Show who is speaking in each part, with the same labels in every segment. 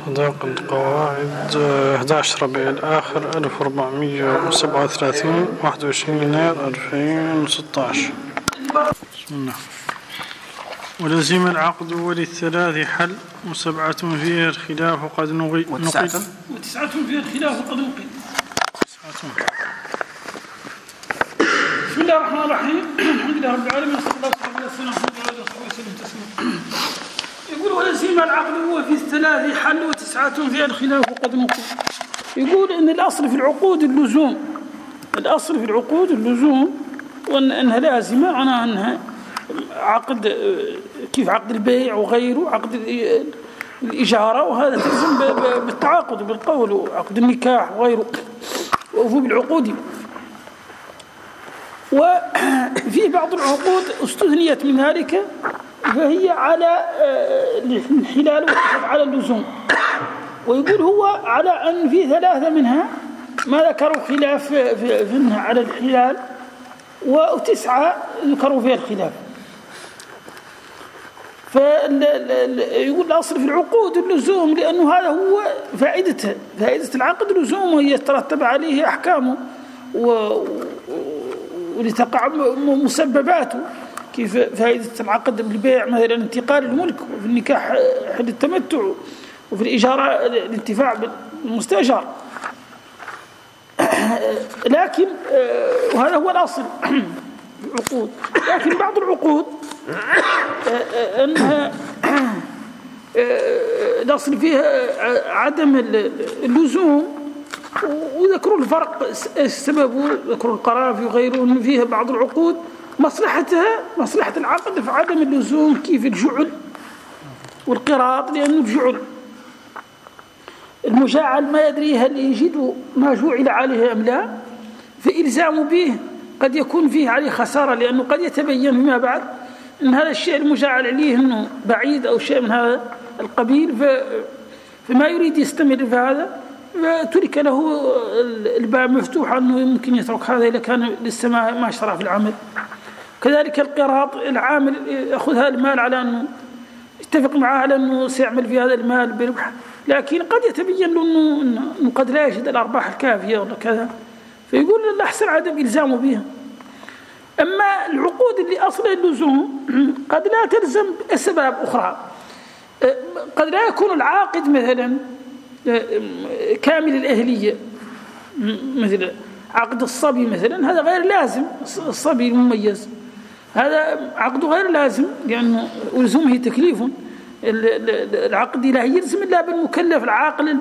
Speaker 1: صداق القواعد 11 ربيع الآخر 1437 21 يناير 2016. بسم الله. ولزم العقد وللثلاث حل وسبعة فيها الخلاف قد نقل
Speaker 2: وتسعة فيها الخلاف قد نقل. بسم الله الرحمن الرحيم. الحمد لله رب العالمين صلى الله عليه وسلم تسليما. يقول ولزم العقد هو في الثلاث حل وتسعة فيها الخلاف قد نقل. يقول ان الاصل في العقود اللزوم، الاصل في العقود اللزوم، وانها لازمه، معناها انها عقد كيف عقد البيع وغيره، عقد الإجارة، وهذا تلزم بالتعاقد بالقول، وعقد النكاح وغيره، وفي بالعقود. وفي بعض العقود استثنيت من ذلك فهي على الانحلال على اللزوم. ويقول هو على أن في ثلاثة منها ما ذكروا خلاف فيها على الانحلال، وتسعة ذكروا فيها الخلاف. فيقول الأصل في العقود اللزوم، لأنه هذا هو فائدة العقد اللزوم، وهي يترتب عليه أحكامه ولتقع مسبباته، كيف فائدة العقد بالبيع مثلا انتقال الملك، وفي النكاح حل التمتع، وفي الإجارة الانتفاع بالمستأجر. لكن وهذا هو الأصل في العقود. لكن بعض العقود أنها الأصل فيها عدم اللزوم، وذكروا الفرق السبب، ذكروا القرافي وغيره، أن فيها بعض العقود مصلحة العقد في عدم اللزوم، كيف الجعل والقراض، لأنه الجعل المجاعل ما يدري هل يجد ما جوعل عليه أم لا، فإلزام به قد يكون فيه عليه خسارة، لأنه قد يتبين فيما بعد أن هذا الشيء المجاعل عليه أنه بعيد أو شيء من هذا القبيل، فما يريد يستمر في هذا، فترك له الباب مفتوح أنه يمكن يترك هذا إذا كان لسه ما اشترى في العمل. كذلك القراض، العامل يأخذ هذا المال على أنه يتفق معه على أنه سيعمل في هذا المال بربح، لكن قد يتبين له أنه قد لا يجد الأرباح الكافية ولا كذا، فيقول الأحسن عدم إلزامه بها. أما العقود اللي أصل اللزوم قد لا تلزم أسباب أخرى، قد لا يكون العاقد مثلا كامل الأهلية، مثل عقد الصبي مثلا، هذا غير لازم. الصبي المميز هذا عقده غير لازم، لأنه لزومه تكليف. العقد لا يلزم إلا بالمكلف العاقل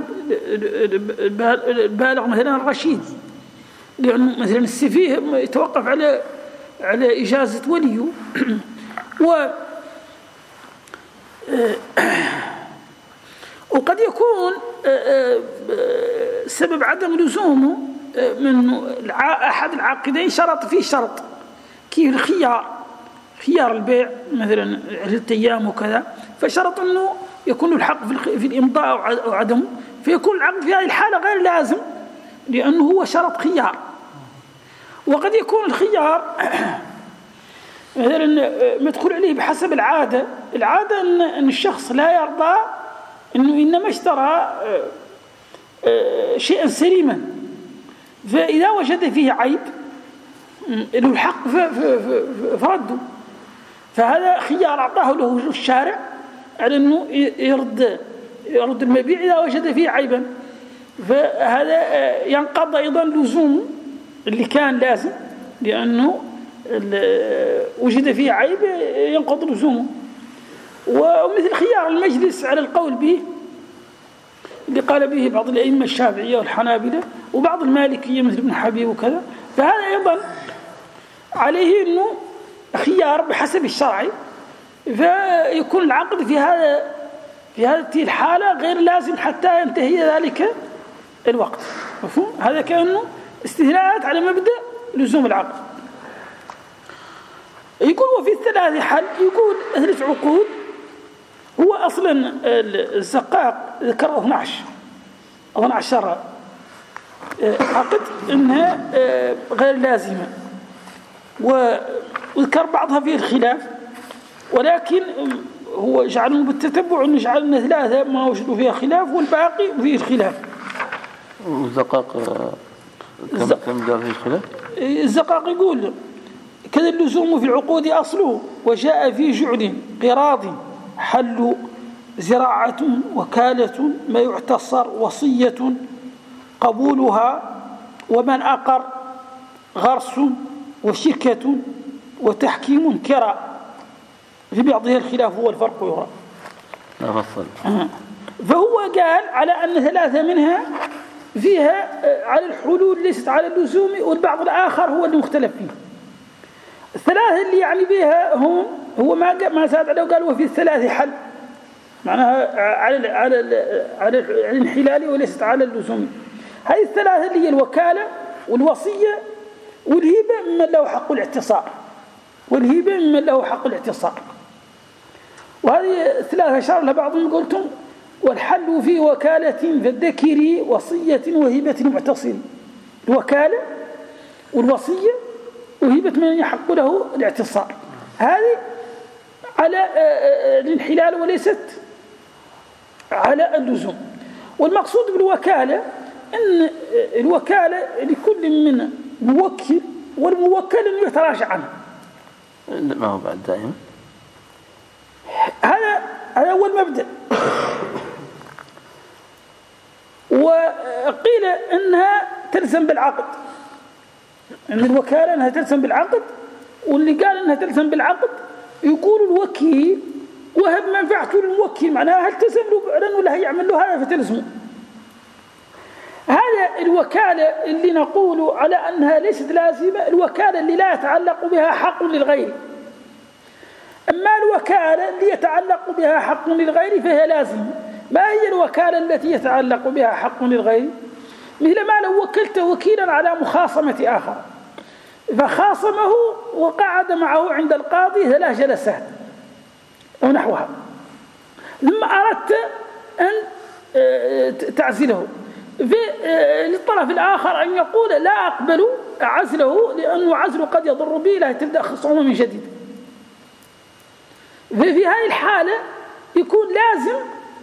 Speaker 2: البالغ مثلا الرشيد، لأنه مثلا السفيه يتوقف على إجازة وليه. وقد يكون سبب عدم لزومه من أحد العاقدين شرط فيه شرط، كيف خيار البيع مثلا 10 أيام وكذا، فشرط أنه يكون الحق في الإمضاء أو عدمه، فيكون العقد في هذه الحالة غير لازم، لأنه هو شرط خيار. وقد يكون الخيار مثلا مدخول عليه بحسب العادة أن الشخص لا يرضى أنه إنما اشترى شيئا سليما، فإذا وجد فيه عيب له الحق فرده، فهذا خيار أعطاه له الشارع على أنه يرد المبيع إذا وجد فيه عيبا، فهذا ينقض أيضا لزومه اللي كان لازم، لأنه وجد فيه عيب ينقض لزومه. ومثل خيار المجلس على القول به، اللي قال به بعض الأئمة الشافعية والحنابلة وبعض المالكية مثل ابن حبيب وكذا، فهذا أيضا عليه أنه خيار بحسب الشرع، فيكون العقد في هذه الحالة غير لازم حتى ينتهي ذلك الوقت. مفهوم؟ هذا كأنه استثناءات على مبدأ لزوم العقد. يقول وفي الثلاث حل، يقول 3 عقود. هو أصلا الزقاق ذكر 12 عقد إنها غير لازمة، وذكر بعضها فيه الخلاف، ولكن هو جعلوا بالتتبع أن جعلنا ثلاثة ما وجدوا فيها خلاف والباقي فيه الخلاف.
Speaker 3: والزقاق كم جاء فيه الخلاف؟
Speaker 2: الزقاق يقول كذا اللزوم في العقود أصله وجاء في جعل قراض حل زراعة وكالة ما يعتصر وصية قبولها ومن أقر غرس وشركة وتحكيم كرى في بعضها الخلاف هو الفرق يرى. فهو قال على أن ثلاثة منها فيها على الحلول ليست على اللزوم والبعض الآخر هو اللي مختلف فيه. الثلاثة اللي يعني بها هم هو ما زاد عليه وقال وفي الثلاث حل معناها على الانحلال وليست على اللزوم. هذه الثلاثة اللي هي الوكالة والوصية والهبة ممن له حق الاعتصار وهذه الثلاثة أشار لها بعضهم قلتم والحل في وكالة فالذكر وصية وهبة معتصر. الوكالة والوصية وهبة من يحق له الاعتصار هذه على الانحلال وليست على اللزوم. والمقصود بالوكالة أن الوكالة لكل من موكل والموكل أن يتراجع عنه.
Speaker 3: ما هو بعد دائما
Speaker 2: هذا أول مبدأ. وقيل أنها تلزم بالعقد أن الوكالة أنها تلزم بالعقد واللي قال أنها تلزم بالعقد يقول الوكيل وهب منفعته للموكل معناها هل تلزم له فعلا ولا هيعمل له هذا فتلزمه. هذا الوكالة اللي نقول على أنها ليست لازمة الوكالة اللي لا يتعلق بها حق للغير. أما الوكالة اللي يتعلق بها حق للغير فهي لازمة. ما هي الوكالة التي يتعلق بها حق للغير؟ مثل ما لو وكلت وكيلا على مخاصمة آخر فخاصمه وقعد معه عند القاضي 3 جلسات أو نحوها ثم أردت أن تعزله للطرف الآخر أن يقول لا أقبل عزله لأنه عزله قد يضر به لا تبدأ خصومه من جديد. في هذه الحالة يكون لازم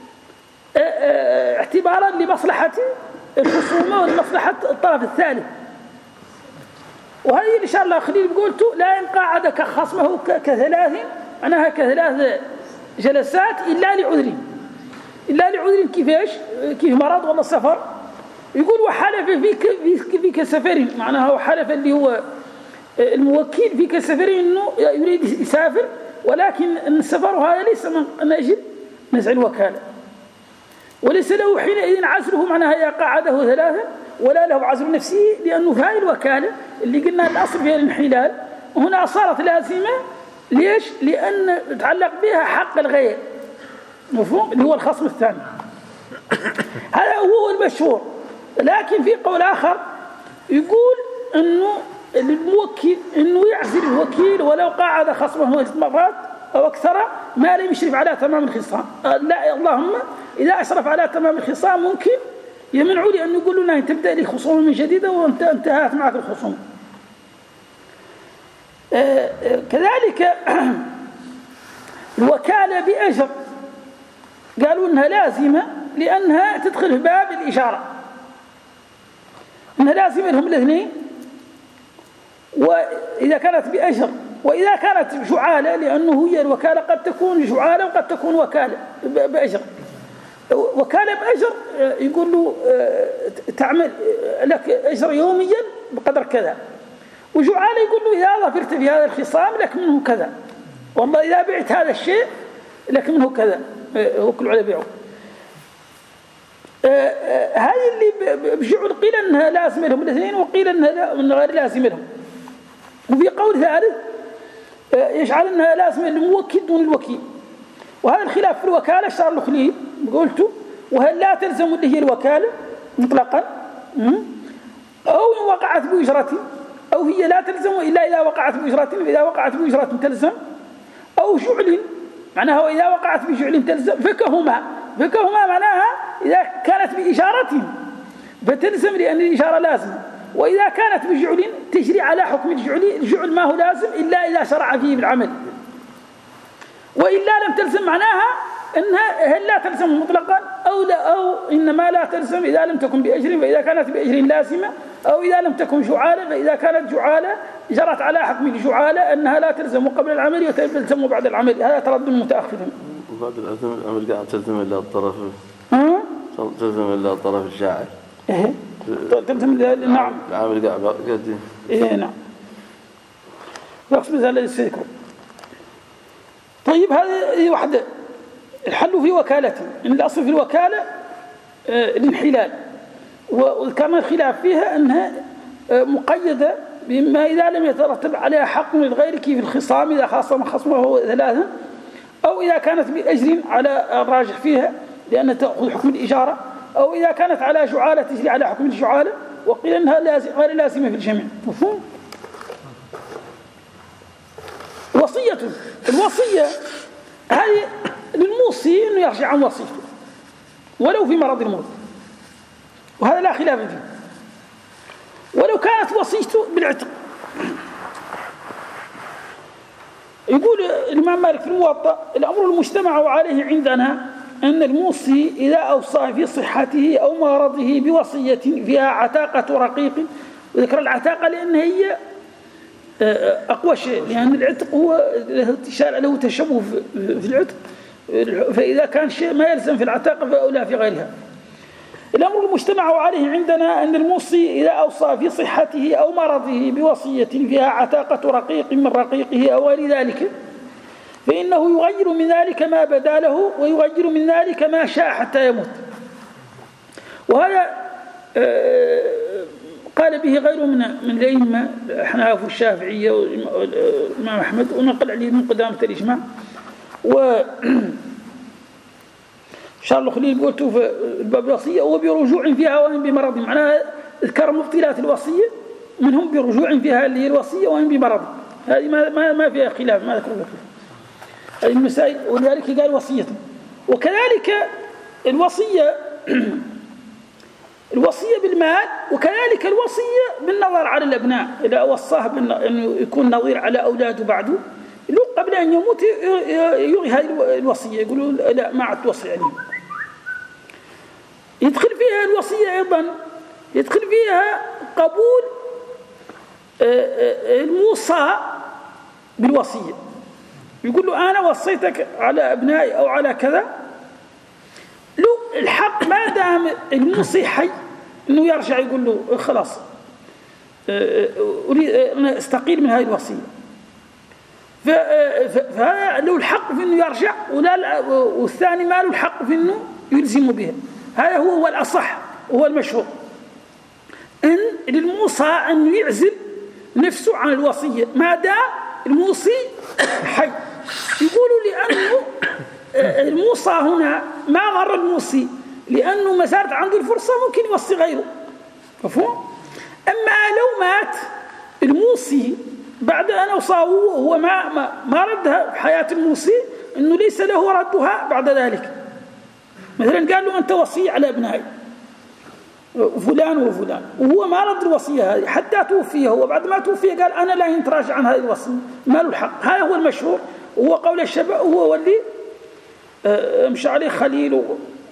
Speaker 2: اعتبارا لمصلحة الخصومة ولمصلحة الطرف الثالث. وهذه إن شاء الله خليل بقولته لا ينقعد كخصمه كثلاث معناها كثلاث جلسات إلا لعذر كيفاش كيف مرض ولا سفر. يقول وحلف فيك سفر معناها وحلف اللي هو الموكل فيك سفر إنه يريد يسافر ولكن السفر هذا ليس من أجل نزع الوكالة وليس له حينئذ عزله معناها يقعده 3 ولا له عزل نفسه لأنه هاي الوكالة اللي قلنا الأصل فيها الانحلال هنا صارت لازمة. ليش؟ لأن تعلق بها حق الغير مفهوم اللي هو الخصم الثاني. هذا هو المشهور. لكن في قول آخر يقول أنه الموكل أنه يعزل الوكيل ولو قاعد خصمه 3 مرات أو أكثر ما لم يشرف على تمام الخصام. لا اللهم إذا أشرف على تمام الخصام ممكن يمنعوا لي أن يقولوا لنا تبدأ لي خصوم من جديدة وأنت انتهت معك الخصوم. كذلك الوكالة بأجر قالوا أنها لازمة لأنها تدخل في باب الإشارة أنها لازمة لهم الاثنين. وإذا كانت بأجر وإذا كانت جعالة لأنه هي الوكالة قد تكون جعالة وقد تكون وكالة بأجر. وكالة بأجر يقول له تعمل لك أجر يوميا بقدر كذا وجعالة يقول له إذا ظفرت في هذا الخصام لك منه كذا والله إذا بعت هذا الشيء لك منه كذا وكل على بيعه. هذه اللي بجعل قيل أنها لازمة لهم الاثنين وقيل أنها غير لازمة لهم. وفي قول ثالث يجعل أنها لازمة للموكل دون الوكيل. وهذا الخلاف في الوكالة اشتغل له خليل قلته وهل لا تلزم اللي هي الوكالة مطلقا أو إن وقعت بأجرة أو هي لا تلزم إلا إذا وقعت بأجرة فإذا وقعت بأجرة تلزم أو جعل معناها وإذا وقعت بجعل تلزم فكهما معناها إذا كانت بإشارة فتلزم لأن الإشارة لازم وإذا كانت بجعل تجري على حكم الجعل ما هو لازم إلا إذا شرع فيه بالعمل. وإلا لم تلزم معناها أنها هل لا تلزم مطلقا أو إنما لا تلزم إذا لم تكن بأجر، فإذا كانت بأجر لازمة، أو إذا لم تكن جعالة، فإذا كانت جعالة جرت على حكم الجعالة أنها لا تلزم قبل العمل وتلزم بعد العمل. هذا تردد المتأخر.
Speaker 3: بعد العمل قاعد تلزم إلا الطرف تلزم إلا الطرف الشاعر.
Speaker 2: إيه تلزم. نعم
Speaker 3: العمل قاعد
Speaker 2: إيه نعم يقصد هذا السيكون. طيب هذه واحدة. الحل في وكالته، إن الأصل في الوكالة الانحلال، وذكرنا الخلاف فيها أنها مقيدة بما إذا لم يترتب عليها حق للغير في الخصام إذا خاصم خصمه ثلاثا، أو إذا كانت بأجر على الراجح فيها لأن تأخذ حكم الإجارة، أو إذا كانت على جعالة تجري على حكم الجعالة، وقيل أنها غير لازمة في الجميع. مفهوم؟ الوصية هذه للموصي أنه يرجع عن وصيته ولو في مرض الموت، وهذا لا خلاف فيه. ولو كانت وصيته بالعتق، يقول الإمام مالك في الموطأ: الأمر المجتمع عليه عندنا أن الموصي إذا أوصى في صحته أو مرضه بوصية فيها عتاقة رقيق، وذكر العتاقة لأن هي أقوى شيء، لأن العتق هو له تشبه في العتق، فإذا كان شيء ما يلزم في العتاقة فأولى في غيرها. الأمر المجتمع عليه عندنا أن الموصي إذا أوصى في صحته أو مرضه بوصية فيها عتاقة رقيق من رقيقه أو غير ذلك، فإنه يغير من ذلك ما بدا له ويغير من ذلك ما شاء حتى يموت. وهذا قال به غيره من الأئمة الأحناف والشافعية والإمام أحمد، ونقل عليه من قدامة الإجماع. شارل الخليل قلته في الباب الوصية: وبرجوع فيها وهم بمرض، معناها ذكر مبطلات الوصية منهم برجوع فيها اللي هي الوصية وهم بمرض. هذه ما فيها خلاف، ما ذكر هذه المسائل، ولذلك قال وصية. وكذلك الوصية بالمال، وكذلك الوصية بالنظر على الأبناء، إذا وصاه أنه يكون نظير على أولاده بعده قبل أن يموت يلغي هذه الوصية، يقولوا لا ما عاد توصي عليهم. يدخل فيها الوصية أيضا، يدخل فيها قبول الموصى بالوصية، يقول له أنا وصيتك على أبنائي أو على كذا، له الحق ما دام الموصي حي أنه يرجع يقول له خلاص أريد أنا أستقيل من هذه الوصية، فهذا له الحق في أنه يرجع، والثاني ما له الحق في أنه يلزم بها. هذا هو الأصح وهو المشهور، أن للموصى أنه يعزل نفسه عن الوصية ما دام الموصي حي. يقولوا لأنه الموصى هنا ما غر الموصي، لأنه ما زالت عنده الفرصة ممكن يوصي غيره. مفهوم؟ أما لو مات الموصي بعد أن أوصاه وهو ما ردها في حياة الموصي، أنه ليس له ردها بعد ذلك. مثلا قال له أنت وصي على أبنائي فلان وفلان، وهو ما رد الوصية هذه حتى توفيه، هو بعد ما توفيه قال أنا لا ينتراجع عن هذه الوصية، ما له الحق. هذا هو المشهور، وهو قول الشباب، وهو اللي مشى عليه خليل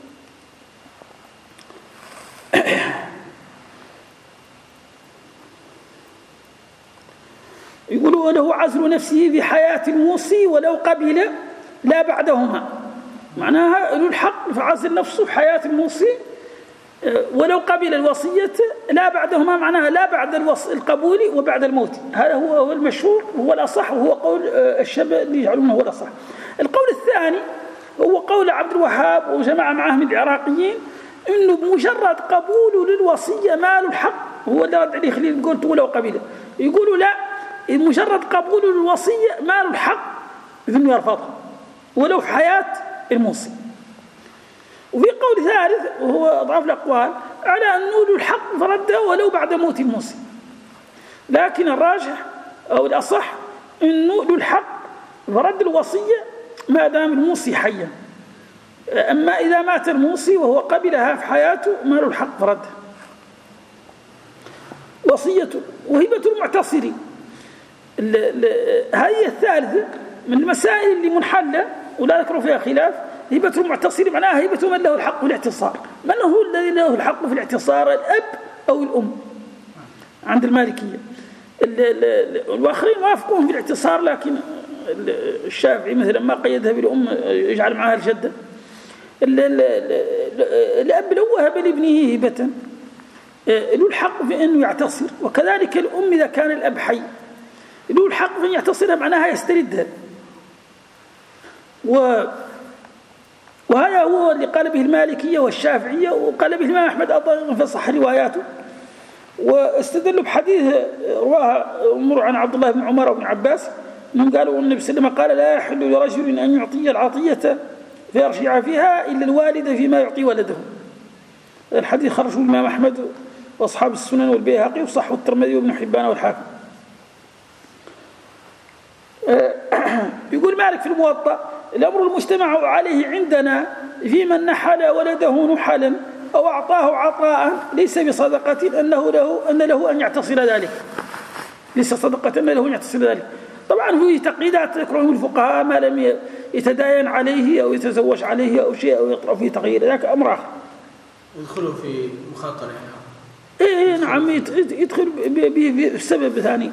Speaker 2: يقولوا له عزل نفسه في حياة الموصي ولو قبل لا بعدهما، معناها له الحق في عزل نفسه في حياة الموصي ولو قبل الوصية لا بعدهما، معناها لا بعد القبول وبعد الموت. هذا هو المشهور وهو الأصح، وهو قول الشباب اللي يجعلونه هو الأصح. القول الثاني هو قول عبد الوهاب وجماعة معه من العراقيين، إنه بمجرد قبوله للوصية ما له الحق، هو اللي رد عليه خليل قلت ولو قبله، يقولوا لا، مجرد قبوله للوصية ما له الحق إنه يرفضها ولو في حياة الموصي. وفي قول ثالث وهو أضعف الأقوال على أنه له الحق فرده ولو بعد موت الموصي، لكن الراجح أو الأصح أنه له الحق فرد الوصية ما دام الموصي حيا. أما إذا مات الموصي وهو قبلها في حياته ما له الحق فرده. وصية وهبة المعتصر هذه الثالثة، من المسائل اللي منحلة ولا ذكروا فيها خلاف هبة المعتصر معناها هبة من له الحق في الاعتصار. من هو الذي له الحق في الاعتصار؟ الأب أو الأم عند المالكية. الآخرين وافقوهم في الاعتصار، لكن الشافعي مثلا ما قيدها بالأم، يجعل معها الجدة. الأب لو وهب لابنه هبة له الحق في أنه يعتصر، وكذلك الأم إذا كان الأب حي له الحق في أن يعتصرها، معناها يستردها. وهذا هو اللي قال به المالكية والشافعية، وقال به الإمام أحمد أيضا في صح رواياته. واستدلوا بحديث رواه مر عن عبد الله بن عمر وابن عباس انهم قالوا النبي صلى الله عليه وسلم قال لا يحل لرجل ان يعطي العطية فيرجع فيها الا الوالد فيما يعطي ولده. الحديث خرجه الإمام أحمد واصحاب السنن والبيهقي وصححه الترمذي وابن حبان والحاكم. يقول مالك في الموطأ الأمر المجتمع عليه عندنا في من نحل ولده نحلا أو أعطاه عطاء ليس بصدقة أن له أن يعتصر ذلك، ليس صدقة أن له أن يعتصر ذلك. طبعا في تقييدات يذكرهم الفقهاء ما لم يتداين عليه أو يتزوج عليه أو شيء أو يطرأ فيه تغيير، ذاك أمر آخر.
Speaker 4: يدخلوا في مخاطرة.
Speaker 2: إيه نعم، يدخل بسبب ثاني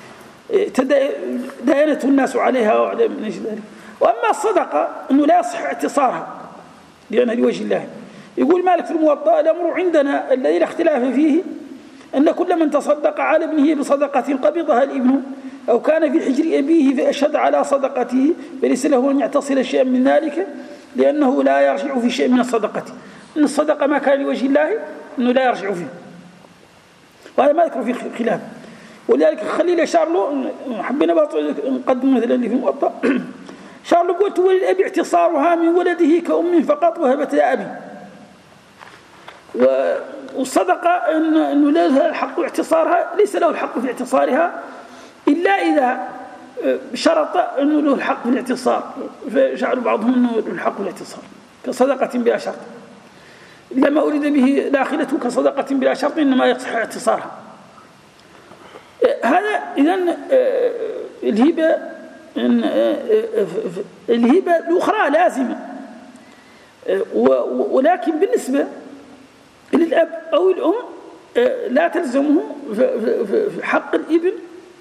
Speaker 2: تداينته الناس عليها وعلى من أجل ذلك. وأما الصدقة أنه لا يصح اعتصارها لأنها لوجه الله. يقول مالك في الموطأ الأمر عندنا الذي لا اختلاف فيه أن كل من تصدق على ابنه بصدقة قبضها الابن أو كان في حجر أبيه فأشهد على صدقته فليس له أن يعتصر شيئا من ذلك لأنه لا يرجع في شيء من الصدقة. إن الصدقة ما كان لوجه الله أنه لا يرجع فيه، وهذا ما ذكر فيه خلاف. ولذلك خليل شارلو حبينا نقدم مثلا اللي في الموطأ شارلو قلت وللأب اعتصارها من ولده كأم فقط وهبت لأبي. والصدقة أنه له الحق اعتصارها، ليس له الحق في اعتصارها إلا إذا شرط أنه له الحق في الاعتصار، فجعلوا بعضهم أنه له الحق في الاعتصار كصدقة بلا شرط. لما أريد به داخلته كصدقة بلا شرط إنما يصح اعتصارها. هذا إذن الهبة الأخرى لازمة، ولكن بالنسبة للأب أو الأم لا تلزمه في حق الابن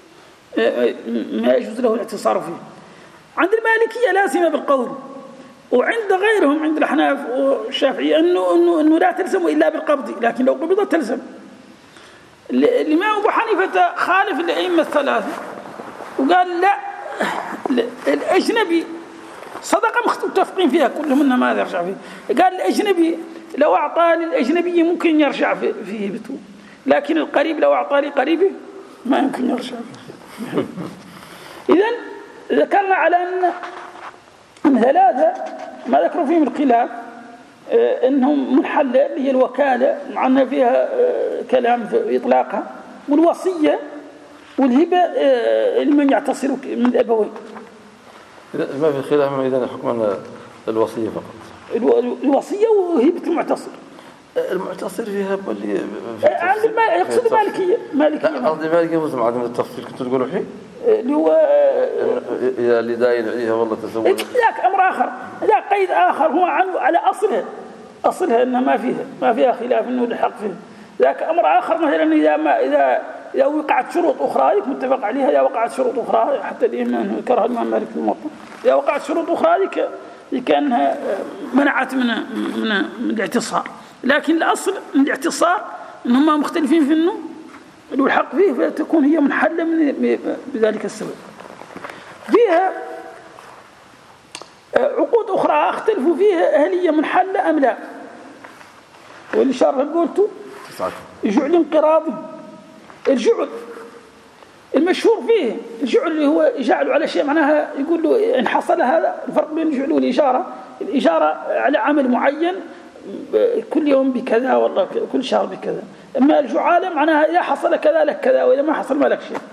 Speaker 2: ما يجوز له الاعتصار فيه. عند المالكية لازمة بالقول، وعند غيرهم عند الأحناف والشافعية أنه لا تلزم إلا بالقبض، لكن لو قبضت تلزم. الإمام أبو حنيفة خالف الأئمة الثلاثة وقال لا الأجنبي صدقة متفقين فيها كلهم ما يرجع فيه. قال الأجنبي لو أعطى للأجنبي ممكن يرجع فيه هبته، لكن القريب لو أعطى لقريبه ما يمكن يرجع فيه. إذن ذكرنا على أن ثلاثة ما ذكروا فيهم الخلاف أنهم منحلة هي الوكالة مع أن فيها كلام في إطلاقها، والوصية والهبة لمن يعتصر من الأبوين.
Speaker 3: ما في خلاف إذا الحكم الوصية فقط.
Speaker 2: الوصية وهبة المعتصر.
Speaker 3: المعتصر فيها اللي
Speaker 2: يقصد المالكية.
Speaker 3: لا قصدي مالكية مسلم عدم التفصيل كنت تقولوا الحين
Speaker 2: اللي هو
Speaker 3: إذا اللي داين عليها والله تزوج.
Speaker 2: ذاك أمر آخر، ذاك قيد آخر هو عنه على أصلها إنها ما فيها خلاف إنه الحق فيه. ذاك أمر آخر مثلا إذا وقعت شروط أخرى متفق عليها، إذا وقعت شروط أخرى حتى الإمام كره الإمام مالك في الموطأ، إذا وقعت شروط أخرى كأنها منعت من الاعتصار. لكن الأصل من الاعتصار إنهم مختلفين في إنه له الحق فيه، فتكون هي منحلة بذلك السبب. فيها عقود أخرى اختلفوا فيها هل هي منحلة أم لا، واللي شارح قلته جعل انقراضي. الجعل المشهور فيه الجعل اللي هو جعله على شيء معناها يقول له إن حصل هذا، الفرق بين الجعل والإجارة. الإجارة على عمل معين كل يوم بكذا والله كل شهر بكذا، أما الجعالة معناها إذا حصل كذا لك كذا وإذا ما حصل ما لك شيء.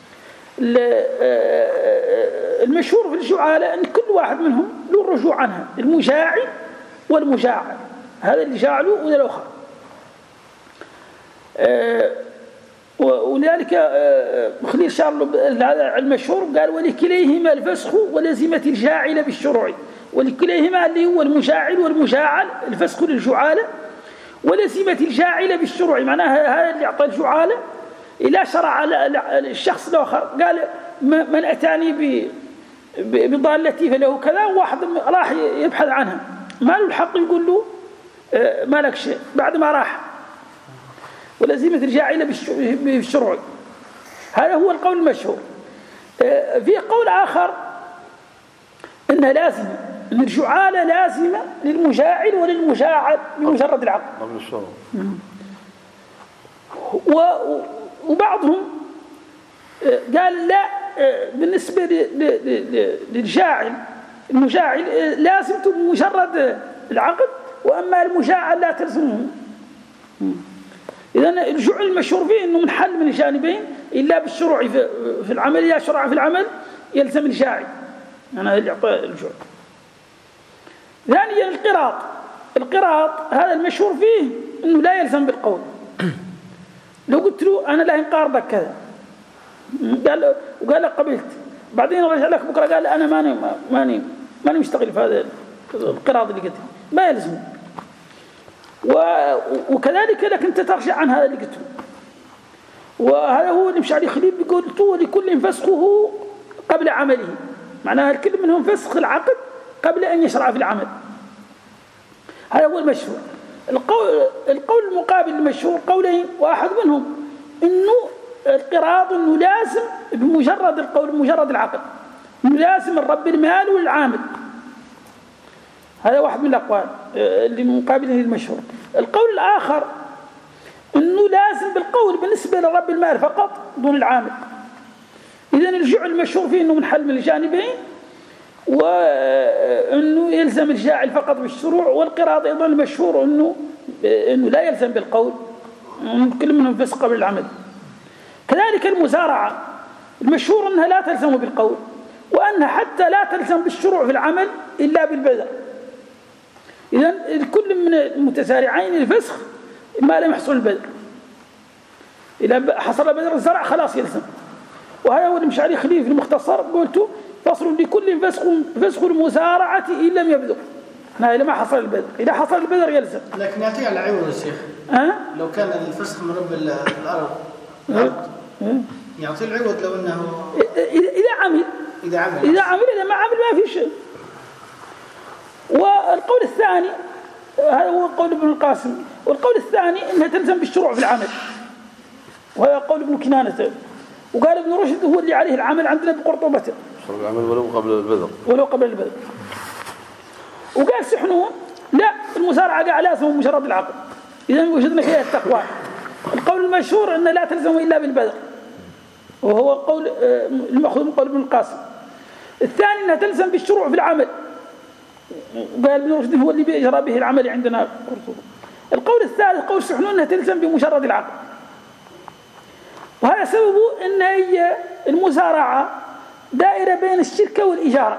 Speaker 2: المشهور في الجعالة أن كل واحد منهم له الرجوع عنها، المجاعل والمجاعل، هذا اللي جاعله وذا الأخر. ولذلك خليل شارل المشهور قال ولكليهما الفسخ ولزمة الجاعل بالشروع، ولكليهما اللي هو المشاعل والمشاعل الفسخ للجعالة، ولزمة الجاعل بالشروع معناها هذا اللي أعطى الجعالة إلى شرع الشخص الآخر قال من أتاني بضالتي فله كذا، واحد راح يبحث عنها ما له الحق يقول له ما لك شيء بعد ما راح، ولزمة الجاعلة بالشروع. هذا هو القول المشهور. في قول آخر أنها لازمة، أن الجعالة لازمة للمجاعل وللمجاعل بمجرد العقل. وبعضهم قال لا، بالنسبة للجاعل المجاعل لازمته بمجرد العقد، وأما المجاعل لا تلزمه. إذن الجعل المشهور فيه أنه من حل من الجانبين إلا بالشروع في العمل، إذا شرع في العمل يلزم الجاعل، أنا اللي أعطى الجعل. ثانيا القراط هذا المشهور فيه أنه لا يلزم بالقول. لو قلت له أنا لا انقارضك كذا وقال لك قبلت، بعدين رجع لك بكرة قال أنا ماني مشتغل في هذا القراض اللي قلت ما يلزم. وكذلك لك أنت ترجع عن هذا اللي قلته. وهذا هو اللي مش عليه خليل بيقول ولكل فسخه قبل عمله، معناها الكل منهم فسخ العقد قبل أن يشرع في العمل. هذا هو المشهور. القول المقابل المشهور قولين، واحد منهم إنه القراض إنه لازم بمجرد القول بمجرد العقد، إنه لازم الرب المال والعامل. هذا واحد من الأقوال اللي مقابله للمشهور. القول الآخر إنه لازم بالقول بالنسبة لرب المال فقط دون العامل. إذن الجعل المشهور فيه إنه من حل من الجانبين، وإنه يلزم الجاعل فقط بالشروع. والقراض أيضا المشهور إنه لا يلزم بالقول، كل منهم فسق قبل العمل. كذلك المزارعة المشهور أنها لا تلزم بالقول، وأنها حتى لا تلزم بالشروع في العمل إلا بالبذر. إذن كل من المتسارعين الفسخ ما لم يحصل البذر، إذا حصل بذر الزرع خلاص يلزم. وهذا هو المشعري خليل في المختصر قلت فصل لكل فسخ المزارعة إن لم يبذر، إذا ما حصل البذر، إذا حصل البذر يلزم.
Speaker 4: لكن يعطيه على عوض الشيخ. لو كان الفسخ من رب الأرض يعطي العوض لو أنه إذا ما عمل ما في شيء. والقول الثاني هذا هو قول ابن القاسم. والقول الثاني أنها تلزم بالشروع في العمل، وهذا قول ابن كنانة. وقال ابن رشد هو اللي عليه العمل عندنا بقرطبته،
Speaker 3: شروع العمل ولو قبل البذر.
Speaker 2: وقال سحنون لا، المزارعة قال لازم مجرد العقد. إذا وجدنا فيها التقوى. القول المشهور أنها لا تلزم إلا بالبذر، وهو قول المأخوذ من قول ابن القاسم. الثاني أنها تلزم بالشروع في العمل، قال ابن رشد هو اللي بيجرى به العمل عندنا قرطبة. القول الثالث قول سحنون أنها تلزم بمجرد العقد، وهذا سببه أن هي المزارعة دائرة بين الشركة والإجارة،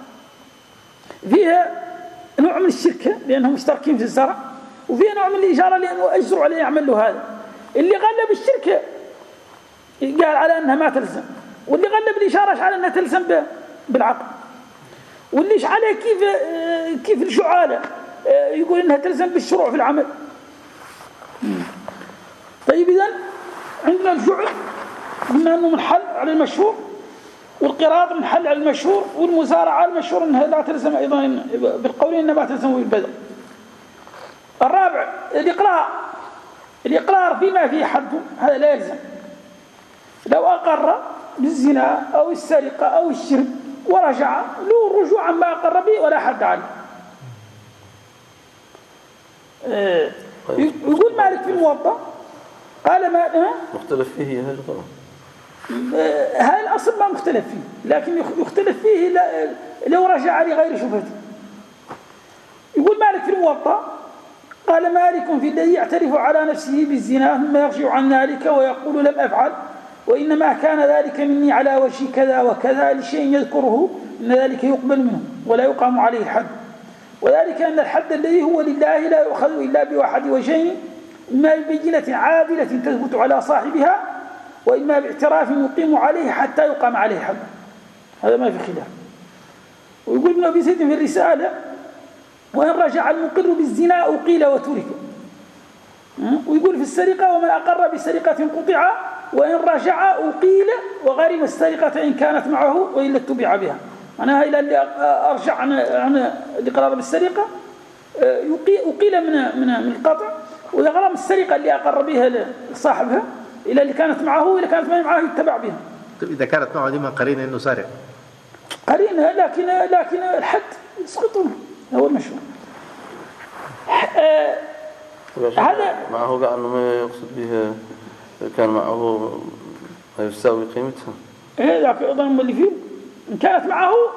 Speaker 2: فيها نوع من الشركة لأنهم مشتركين في الزرع، وفيها نوع من الإجارة لأنه أجروا عليه يعمل له هذا. اللي غلب الشركة قال على أنها ما تلزم، واللي غلب الإجارة على أنها تلزم بالعقد، واللي عليه كيف الجعالة يقول أنها تلزم بالشروع في العمل. طيب إذن عندنا الجعل قلنا أنه منحل على المشهور، والقراض منحل على المشهور، والمزارعة المشهور أنها لا تلزم أيضا بالقولين أنها ما تلزم بالبذر. الرابع الإقرار فيما فيه حد، هذا لا يلزم. لو أقر بالزنا أو السرقة أو الشرك ورجع له الرجوع عما أقر به ولا حد عليه. يقول مالك في الموطأ قال ما
Speaker 3: مختلف فيه هذا طبعا،
Speaker 2: هذا الأصل ما مختلف فيه، لكن يختلف فيه لو رجع لغير شبهته. يقول مالك في الموطأ قال مالك في الذي يعترف على نفسه بالزنا ثم يرجع عن ذلك ويقول لم أفعل وإنما كان ذلك مني على وجه كذا وكذا لشيء يذكره، إن ذلك يقبل منه ولا يقام عليه الحد، وذلك أن الحد الذي هو لله لا يؤخذ إلا بواحد وجهين، إما ببينة عادلة تثبت على صاحبها
Speaker 4: وإما باعتراف يقيم عليه حتى يقام عليه حد، هذا ما في خلاف. ويقول ابن أبي زيد في الرسالة: وإن رجع المقر بالزنا أقيل وترك. ويقول في السرقة: ومن أقر بسرقة قطع، وإن رجع أقيل وغرم السرقة إن كانت معه وإلا اتبع بها. معناها إلى اللي أرجع عن الإقرار بالسرقة أقيل من القطع، ويغرم السرقة اللي أقر بها صاحبها إلى اللي كانت معه، وإذا كانت ما معه يتبع بها.
Speaker 5: طيب إذا كانت معه دي من قرينة إنه سارق،
Speaker 4: قرينة، لكن الحد يسقطونه، هو المشهور.
Speaker 3: هذا معه قال أنه ما يقصد به كان معه ما يساوي قيمتها.
Speaker 4: لكن أيضا اللي فيه إن كانت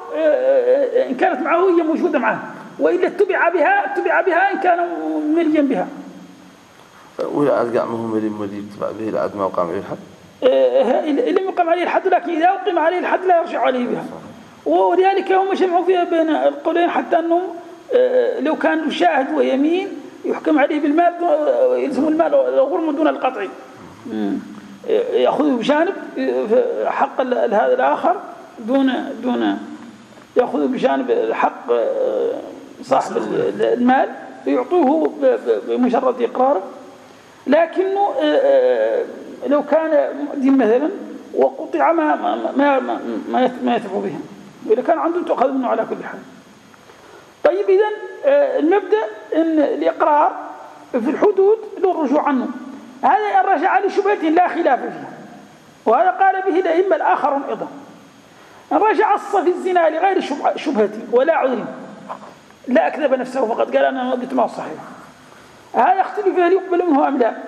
Speaker 4: معه هي موجودة معه، وإلا اتبع بها إن كان مريا بها.
Speaker 3: ولا عاد قاع ما هو مريم يتبع به لعد ما وقع عليه الحد.
Speaker 4: لم يقام عليه الحد، لكن إذا أقيم عليه الحد لا يرجع عليه بها. ولذلك هم جمعوا فيها بين القولين، حتى أنهم لو كان شاهد ويمين يحكم عليه بالمال، يلزم المال الغرم دون القطع، يأخذه بجانب حق هذا الآخر دون يأخذه بجانب حق صاحب المال فيعطوه بمجرد إقراره. لكنه لو كان دين مثلا وقطع ما يتبع بهم، وإذا كان عندهم تأخذ منه على كل حال. طيب إذن المبدأ أن الإقرار في الحدود له الرجوع عنه، هذا إن رجع لشبهة لا خلاف فيها، وهذا قال به الأئمة الآخرون أيضا. إن رجع في الزنا لغير شبهة ولا عذر، لا أكذب نفسه فقد قال أنا قلت ما صحيح، هذا يختلف هل يقبل منه أم لا.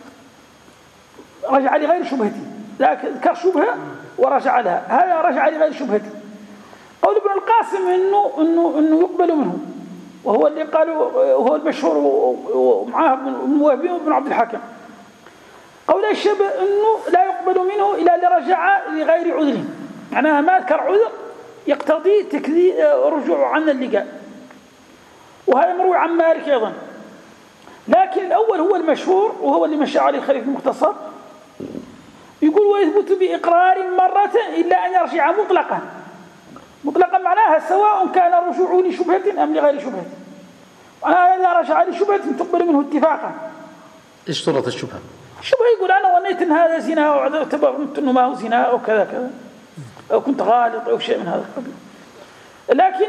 Speaker 4: رجع لغير شبهته، لا ذكر شبهة ورجع لها، هذا رجع لغير شبهته. قول ابن القاسم إنه يقبل منه، وهو اللي قالوا وهو المشهور ومعاه ابن وهبي وابن عبد الحكم. قول الشبه إنه لا يقبل منه إلا اللي رجع لغير عذر، معناها ما ذكر عذر يقتضي تكذيب رجوع عن اللقاء، وهذا مروي عن مالك أيضا. لكن الأول هو المشهور وهو اللي مشى عليه الخليفة المختصر، يقول: ويثبت بإقرار مرة إلا أن يرجع مطلقا. مطلقا معناها سواء كان الرجوع لشبهة أم لغير شبهة. معناها إذا رجع لشبهة تقبل منه اتفاقا.
Speaker 5: إيش صورة الشبهة؟
Speaker 4: الشبهة يقول: أنا ظنيت أن هذا زنا واعتبرت أنه ما هو زنا أو كذا كذا، أو كنت غالط أو شيء من هذا القبيل. لكن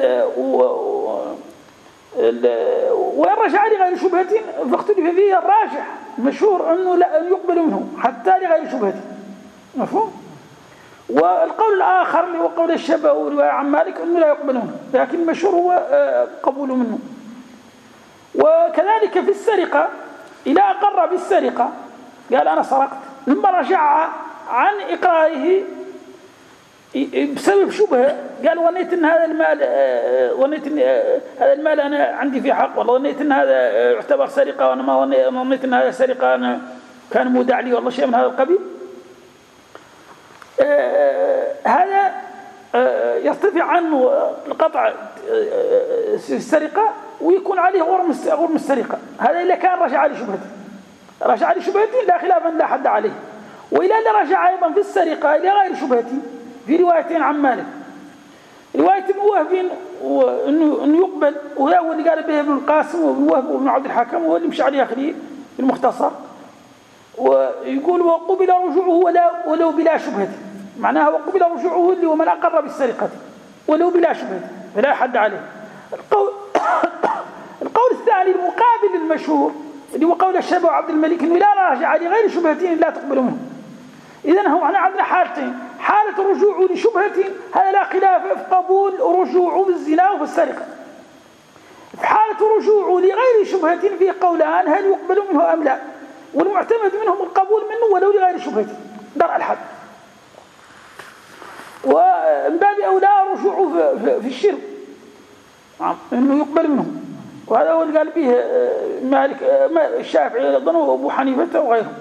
Speaker 4: وإن رجع لغير شبهة فاختلف فيه. الراجح المشهور أنه لا يقبل منه حتى لغير شبهة، مفهوم؟ والقول الآخر اللي هو قول الشبه ورواية عن مالك أنه لا يقبل منه، لكن المشهور هو قبول منه. وكذلك في السرقة، إذا أقر بالسرقة قال أنا سرقت، ثم رجع عن إقراره بسبب شبهة، قال ظنيت أن هذا المال أنا عندي فيه حق، والله ظنيت أن هذا يعتبر سرقة، وأنا ما ظنيت أن هذا سرقة، أنا كان مودع لي والله شيء من هذا القبيل. هذا يرتفع عنه القطع السرقة ويكون عليه غرم السرقة. هذا إلا كان رجع لشبهته لا خلافا لا حد عليه. وإلى أن رجع أيضا في السرقة إلى غير شبهته في روايتين عن مالك. رواية ابن وهب أنه يقبل، وهو اللي قال به ابن القاسم وابن وهب وابن عبد الحكم، وهو اللي مشى عليه أخليه في المختصر. ويقول: وقبل رجوعه ولو بلا شبهة، معناها وقبل رجوعه اللي ومن أقر بالسرقة ولو بلا شبهة فلا حد عليه. القول الثاني المقابل المشهور اللي هو قول الشبه وعبد الملك أنه لا راجع لغير شبهتين لا تقبل منه. إذن هو عندنا حالتين: حالة الرجوع لشبهة هذا لا خلاف في قبول رجوعه بالزنا وفي السرقة. في حالة رجوعه لغير شبهة في قولان هل يقبل منه أم لا، والمعتمد منهم القبول منه ولو لغير شبهة درع الحد. ومن باب أولى رجوعه في الشرك إنه يقبل منه، وهذا هو اللي قال به مالك الشافعي أيضا وأبو حنيفة وغيره.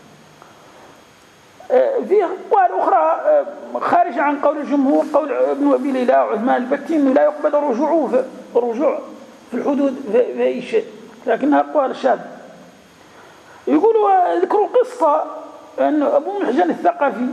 Speaker 4: في أقوال أخرى خارجة عن قول الجمهور، قول ابن أبي ليلى وعثمان البتي إنه لا يقبل الرجوع في الحدود في أي شيء، لكنها أقوال شاذة. يقولوا ذكروا قصة
Speaker 2: أن أبو محجن الثقفي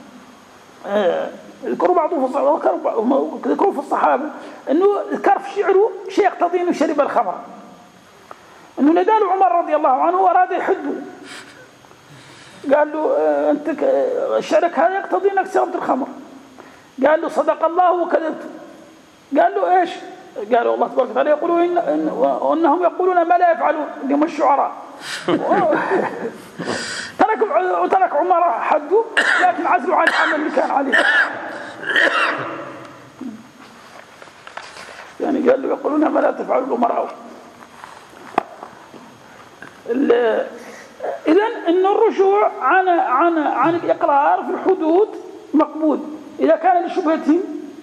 Speaker 2: ذكروا ذكروا في الصحابة أنه ذكر في شعره شيء يقتضي أنه شرب الخمر، أنه ندال عمر رضي الله عنه وأراد يحده، قال له أنت شعرك هذا يقتضي أنك شربت الخمر، قال له صدق الله وكذبت، قال له إيش؟ قالوا الله تبارك وتعالى يقولون إنهم يقولون ما لا يفعلون، هم الشعراء. ترك عمر حده لكن عزلوا عن العمل اللي كان عليه. يعني قال له يقولون ما لا تفعل الأمراء. إذن إن الرجوع عن الإقرار في الحدود مقبول إذا كان لشبهتهم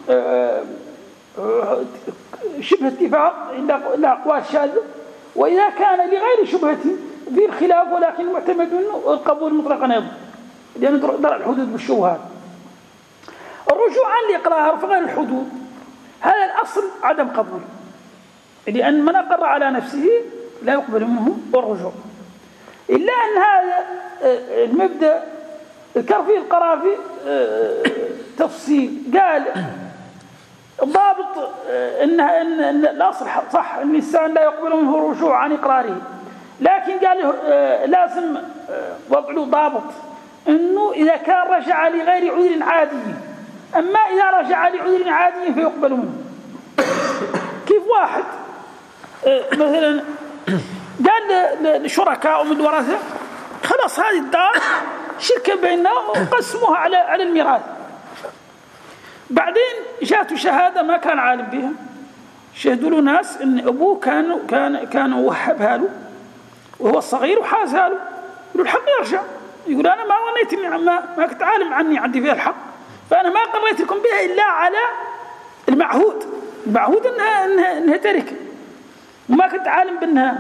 Speaker 2: شبه اتفاق إلا أقوال شاذة، وإذا كان لغير شبهتهم في الخلاف ولكن معتمد أنه القبول مطلقا أيضا، لأن درء الحدود بالشبهات. الرجوع عن الإقرار في غير الحدود هذا الأصل عدم قبول، لأن من أقر على نفسه لا يقبل منه الرجوع، إلا أن هذا المبدأ ذكر فيه القرافي تفصيل، قال ضابط إن الأصل صح أن الإنسان لا يقبل منه الرجوع عن إقراره، لكن قال لازم وضع له ضابط إنه إذا كان رجع لغير عذر عادي، أما إذا رجع لعذر عادي فيقبل منه. كيف واحد مثلا قال لشركاء من الورثة خلاص هذه الدار شركة بيننا وقسموها على الميراث، بعدين جاءته شهادة ما كان عالم بها، شهدوا له ناس إن أبوه كان وهبها له وهو الصغير وحازها له، يقول الحق يرجع، يقول أنا ما ظنيت إني ما كنت عالم عني عندي فيها الحق، فأنا ما قريت لكم بها إلا على المعهود إنها تركة، وما كنت عالم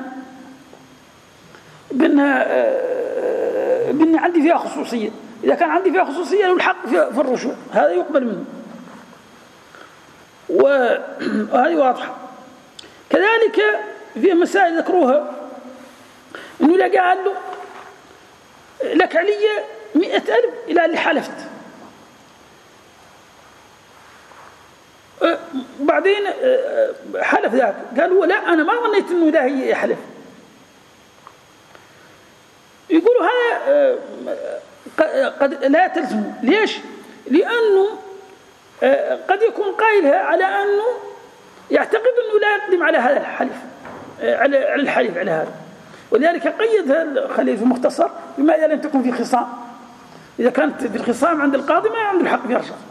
Speaker 2: بأن عندي فيها خصوصية. إذا كان عندي فيها خصوصية له الحق في الرجوع، هذا يقبل منه، وهذه واضحة. كذلك في مسائل ذكروها إنه لا قال له لك علي 100,000 إلى اللي حلفت، بعدين حلف ذاك قال هو لا أنا ما ظنيت إنه لا هي يحلف، يقولوا هذا قد لا تلزم. ليش؟ لأنه قد يكون قائلها على أنه يعتقد أنه لا يقدم على هذا الحلف على الحلف على هذا، ولذلك قيدها الخليل في المختصر بما إذا لم تكن في خصام، إذا كانت في الخصام عند القاضي ما عنده الحق في رشا.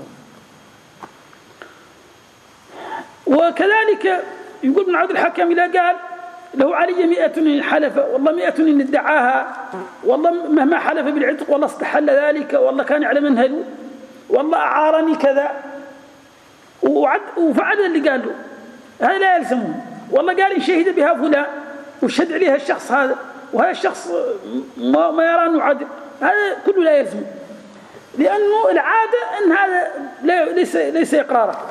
Speaker 2: وكذلك يقول ابن عبد الحكم إذا قال له علي 100 إن حلف، والله 100 إن ادعاها، والله مهما حلف بالعتق والله استحل ذلك، والله كان يعلم منهله، والله أعارني كذا وفعل اللي قال له، هذا لا يلزمه. والله قال إن شهد بها فلان وشهد عليها الشخص هذا، وهذا الشخص ما يرى أنه عدل، هذا كله لا يلزمه، لأنه العادة أن هذا ليس إقراره.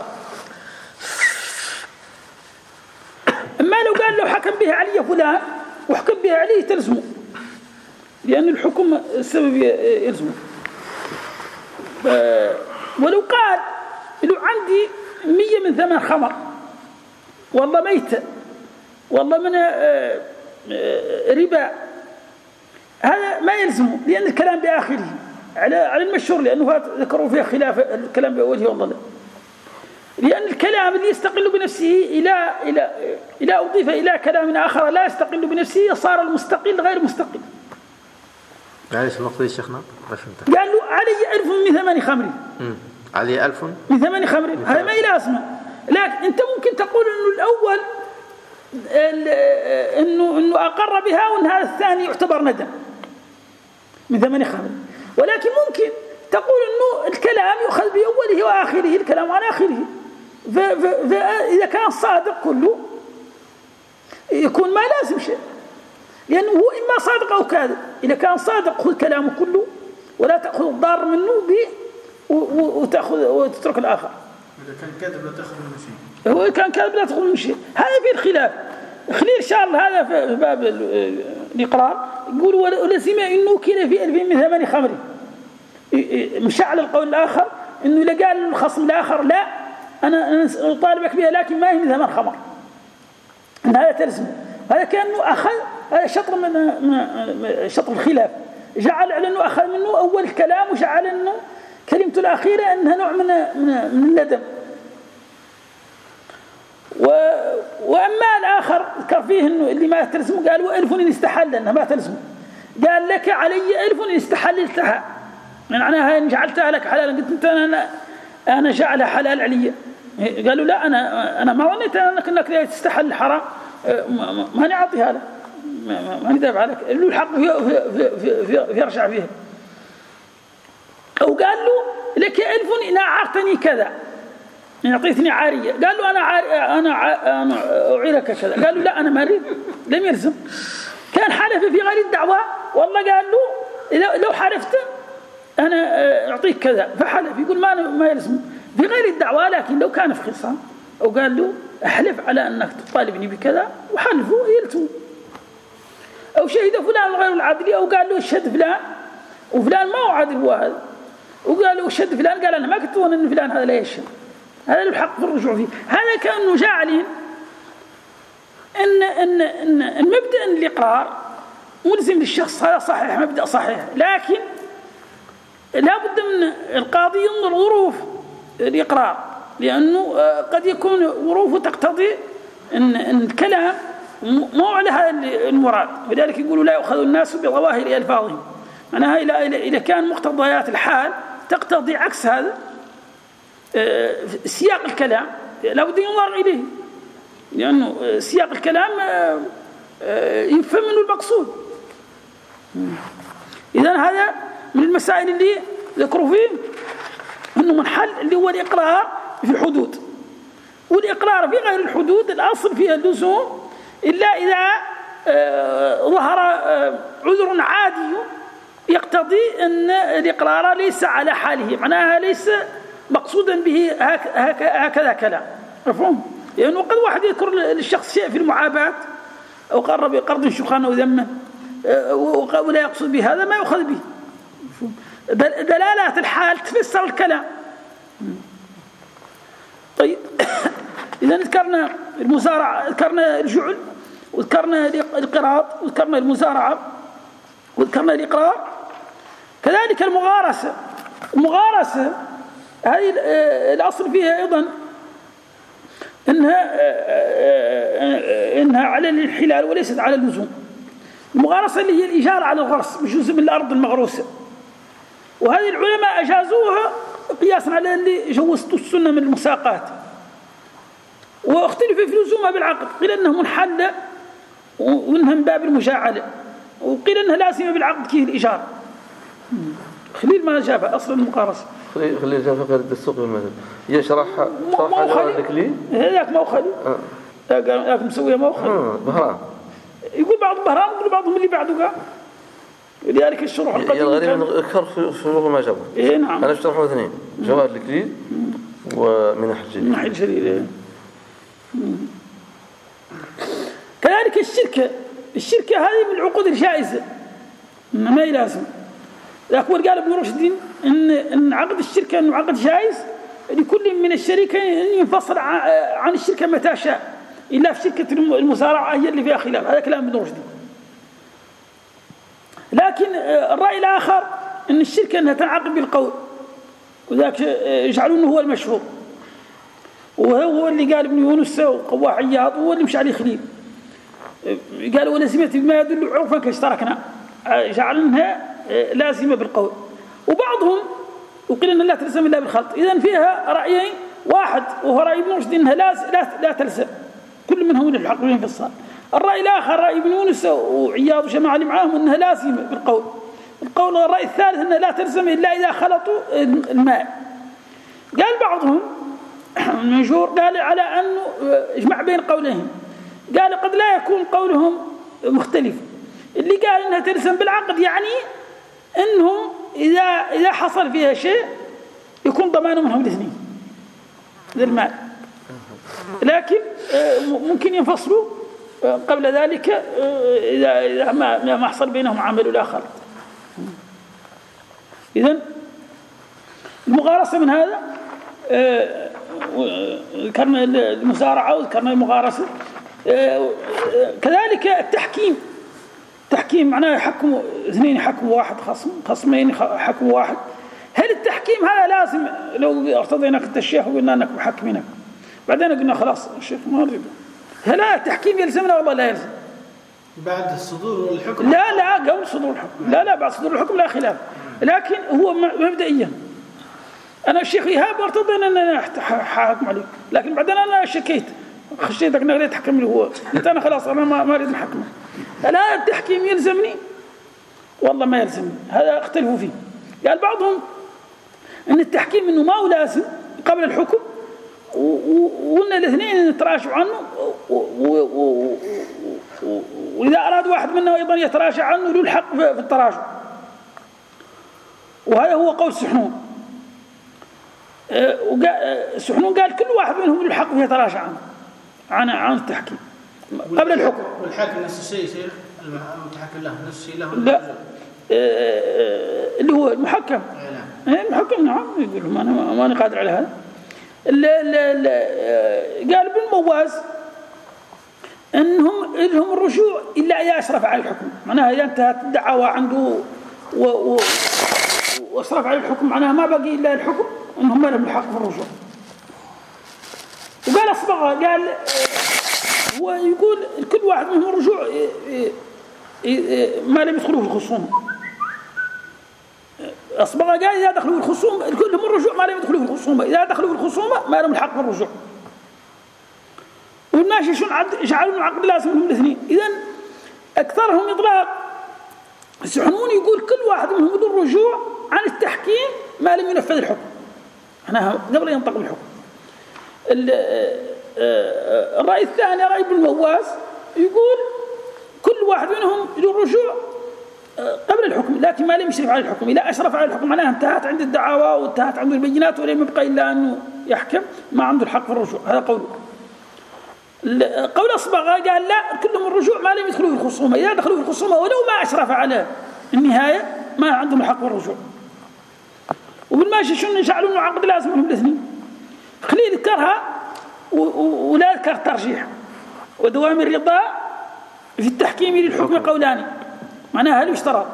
Speaker 2: أما لو قال له حكم بها علي فلان وحكم بها علي تلزمه، لأن الحكم السبب يلزمه. ولو قال له عندي 100 من ثمن خمر، والله ميتة، والله من ربا، هذا ما يلزمه، لأن الكلام بآخره على المشهور، لأنه ذكروا فيها خلاف الكلام بوجهه والله لا. لأن الكلام الذي يستقل بنفسه إلى أضيف إلى كلام آخر لا يستقل بنفسه صار المستقل غير مستقل.
Speaker 5: معلش المقصود شيخنا
Speaker 2: قال له علي 1000 من ثمن خمر،
Speaker 5: علي 1000
Speaker 2: من ثمن خمر، هذا ما يلازمه. لكن أنت ممكن تقول إنه الأول إنه أقر بها، وإن هذا الثاني يعتبر ندم من ثمن خمر، ولكن ممكن تقول إنه الكلام يؤخذ بأوله وآخره، الكلام عن آخره، فإذا كان صادق كله يكون ما لازم شيء، لأنه هو إما صادق أو كاذب. إذا كان صادق خذ كلامه كله ولا تأخذ الضار منه وتترك الآخر.
Speaker 1: إذا كان كاذب لا تأخذ منه شيء.
Speaker 2: هو كان كاذب لا تأخذ منه شيء، هذا في الخلاف. خليل إن شاء الله هذا في باب الإقرار يقول ولزم إنه كلا في 1000 من ثمن خمر، مشى على القول الآخر إنه إذا قال الخصم الآخر لا أنا أطالبك بها لكن ما هي مثل من خمر، إن هذا تلزم. هذا كأنه أخذ هذا شطر من شطر الخلاف، جعل على أنه أخذ منه أول الكلام وجعل أنه كلمته الأخيرة أنها نوع من الندم. وأما الآخر ذكر فيه أنه اللي ما تلزم قال وألف إن استحل أنها ما تلزم، قال لك علي ألف إن استحللتها، معناها إن جعلتها لك حلالا قلت أنت أنا جعلها حلال علي. قالوا لا أنا ما ظنيت أنك تستحل الحرام، ما نعطيها لك، ما ندافع لك، له الحق في يرجع فيه. أو قال له لك ألف إن أعرتني كذا، إن أعطيتني عارية، قال له أنا أعيرك كذا، قال له لا أنا ما أريد، لم يلزم. كان حلف في غير الدعوة، والله قال له لو حلفت أنا أعطيك كذا فحلف، يقول ما يلزم في غير الدعوة. لكن لو كان في خصام أو قال له أحلف على أنك تطالبني بكذا وحلفه يلزم. أو شهد فلان غير العادل، أو قال له اشهد فلان وفلان ما هو عادل هو هذا، وقال له اشهد فلان، قال أنا ما كنت أظن أن فلان هذا لا يشهد، هذا له الحق في الرجوع فيه. هذا كأنه جاعلين إن مبدأ الإقرار ملزم للشخص، هذا صحيح، مبدأ صحيح، لكن لا بد من القاضي ينظر ظروف الإقرار، لأنه قد يكون ظروفه تقتضي أن الكلام مو على هذا المراد، ولذلك يقولوا لا يؤخذ الناس بظواهر ألفاظهم، معناها إذا كان مقتضيات الحال تقتضي عكس هذا سياق الكلام لا بد ينظر إليه، لأنه سياق الكلام يفهم منه المقصود. إذن هذا من المسائل اللي ذكروا فيه أنه منحل اللي هو الإقرار في حدود، والإقرار في غير الحدود الأصل فيها اللزوم إلا إذا ظهر عذر عادي يقتضي أن الإقرار ليس على حاله، معناها ليس مقصودا به هكذا كلام، مفهوم؟ لأنه قد واحد يذكر للشخص شيء في المعابات أو قرب قرض شخان أو ذما ولا يقصد به هذا، ما يؤخذ به. دلالات الحال تفسر الكلام. طيب إذا ذكرنا المزارعة، ذكرنا الجعل، وذكرنا القراض، وذكرنا المزارعة، وذكرنا الإقرار. كذلك المغارسة هذه الأصل فيها أيضا إنها على الانحلال وليست على اللزوم. المغارسة اللي هي الإجارة على الغرس بجزء من الأرض المغروسة، وهذه العلماء أجازوها قياسا على اللي جوزتوا السنة من المساقات، واختلفوا في لزومها بالعقد، قيل أنها منحلة وإنها من باب المجاعلة، وقيل أنها لازمة بالعقد كيه الإجارة. خليل ما جابها أصلا المقارسة،
Speaker 3: خليل جابها غير السوق بالمثل هي شرحها لك لي
Speaker 2: هذاك ما هو خليل ذاك مسويها ما هو خليل
Speaker 3: بهران،
Speaker 2: يقول بعض بهران ويقول بعضهم اللي بعده قال، لذلك الشروح القديم
Speaker 3: الغريب انه اكثر في ما جابه.
Speaker 2: اي نعم،
Speaker 3: انا اشترحوا اثنين، جواهر الكليل ومنح الجليل.
Speaker 2: منح الجليل. كذلك الشركة هذه من العقود الجائزة، ما هي لازم. لكن قال ابن رشد ان عقد الشركة انه عقد جائز لكل من الشريكين ان ينفصل عن الشركة متى شاء، الا في شركة المزارعة هي اللي فيها خلاف. هذا كلام ابن رشد. لكن الرأي الآخر ان الشركة انها تنعقد بالقول، وذاك يجعلونه هو المشهور، وهو اللي قال ابن يونس وقواع عياض، وهو اللي مش عليه خليل. قال ولزمة بما يدل عرفا كاشتركنا، جعلناها لازمة بالقول. وبعضهم وقيل أنها لا تلزم إلا بالخلط. إذن فيها رأيين، واحد وهو رأي ابن رشد أنها لا تلزم، كل منهم من الحق والانفصال. الرأي الآخر رأي ابن يونس وعياض وجماعة اللي معاهم أنها لازمة بالقول. الرأي الثالث أنها لا تلزم إلا إذا خلطوا الماء. قال بعضهم المنشور قال على أنه اجمع بين قولهم، قال قد لا يكون قولهم مختلف. اللي قال انها تلزم بالعقد يعني انهم اذا حصل فيها شيء يكون ضمانه منهم الاثنين للمال، لكن ممكن ينفصلوا قبل ذلك اذا ما حصل بينهم عمل الاخر. اذن المغارسة من هذا ذكرنا المسارعة وذكرنا المغارسة. كذلك التحكيم معناه يحكموا اثنين، يحكموا واحد، خصمين يحكموا واحد. هل التحكيم هذا لازم؟ لو ارتضيناك انت الشيخ وقلنا انك محكمينك بعدين قلنا خلاص الشيخ ما نريد، هل التحكيم يلزمنا والله لا يلزم؟
Speaker 1: بعد الصدور الحكم؟
Speaker 2: لا قبل صدور الحكم. لا بعد صدور الحكم لا خلاف، لكن هو مبدئيا انا الشيخ ايهاب وارتضينا ان انا حاكم عليك، لكن بعدين انا شكيت خشيتك انك لا تحكم لي، هو قلت انا خلاص انا ما اريد محكمه. لا التحكيم يلزمني والله ما يلزمني، هذا اختلفوا فيه. قال بعضهم ان التحكيم انه ما هو لازم قبل الحكم، وقلنا الاثنين يتراشوا عنه، واذا اراد واحد منا ايضا يتراشى عنه له الحق في التراجع، وهذا هو قول سحنون. سحنون قال كل واحد منهم له الحق في يتراشى عن التحكيم قبل الحكم.
Speaker 1: والحاكم نفس الشيء يصير المتحكم له نفس الشيء له؟
Speaker 2: لا اللي هو المحكم. المحكم نعم يقول ما أنا قادر على هذا. قال ابن مواز انهم لهم الرجوع الا اذا اشرف على الحكم، معناها اذا انتهت الدعوى عنده واشرف على الحكم معناها ما بقي الا الحكم، انهم ما لهم الحق في الرجوع. وقال اصبغ قال هو يقول كل واحد منهم الرجوع ما لم يدخلوا في الخصومه. أصبغ قال إذا دخلوا في الخصومة كلهم الرجوع ما لم يدخلوا في الخصومة، إذا دخلوا في الخصومة ما لهم الحق في الرجوع. والماشي شون جعلوا العقد لازم لهم الاثنين. إذن أكثرهم إطلاق سحنون يقول كل واحد منهم له الرجوع عن التحكيم ما لم ينفذ الحكم، أنا قبل ينطق الحكم. الرأي الثاني رأي ابن مواز يقول كل واحد منهم له الرجوع قبل الحكم، لكن ما لم يشرف على الحكم. إذا أشرف على الحكم معناها انتهت عند الدعاوى وانتهت عنده البينات ولم يبقى إلا أنه يحكم، ما عنده الحق في الرجوع. هذا قوله. قول أصبغ قال لا كلهم الرجوع ما لم يدخلوا في الخصومة، إذا دخلوا في الخصومة ولو ما أشرف على النهاية ما عندهم الحق في الرجوع. وبالماشي شنو يجعلون عقد لازم لهم الاثنين. خليل ذكرها ولا ذكر ترجيح. ودوام الرضا في التحكيم للحكم قولان، معناها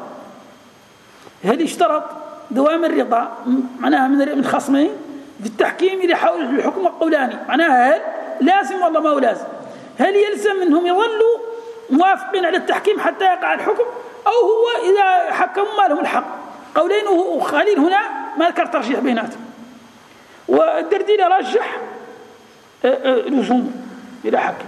Speaker 2: هل يشترط دوام الرضا معناها من خصمين في التحكيم إلى حول الحكم قولان، معناها هل لازم والله ما هو لازم؟ هل يلزم منهم يظلوا موافقين على التحكيم حتى يقع الحكم، أو هو إذا حكموا ما لهم الحق؟ قولين وخليل هنا ما ذكر ترجيح بيناتهم. والدرديل رجح لزوم إلى حكم.